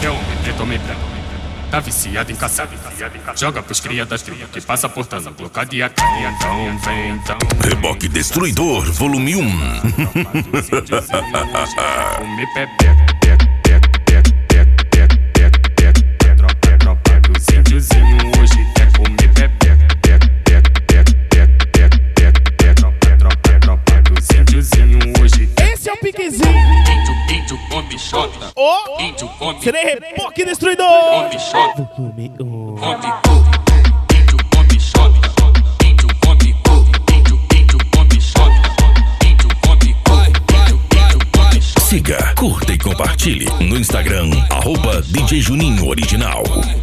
é homem, preto, homem branco. Tá viciado em caçar, joga pros cria das tribos que passa portando blocado e a carinha. Então vem, então. Reboque Destruidor, volume 1. Comer pepeca, tropa dos índiozinhos hoje quer comer pepeca, tropa dos índiozinhos hoje. Esse é o piquezinho. Índio come xota. Ô, Índio come. serei Reboque Destruidor. Come xota. Come, oh. Come cu. Índio come xota. Índio come cu. Índio come xota. Índio come cu. Índio come xota. Siga, curta e compartilhe no Instagram, @DJ Juninho Original.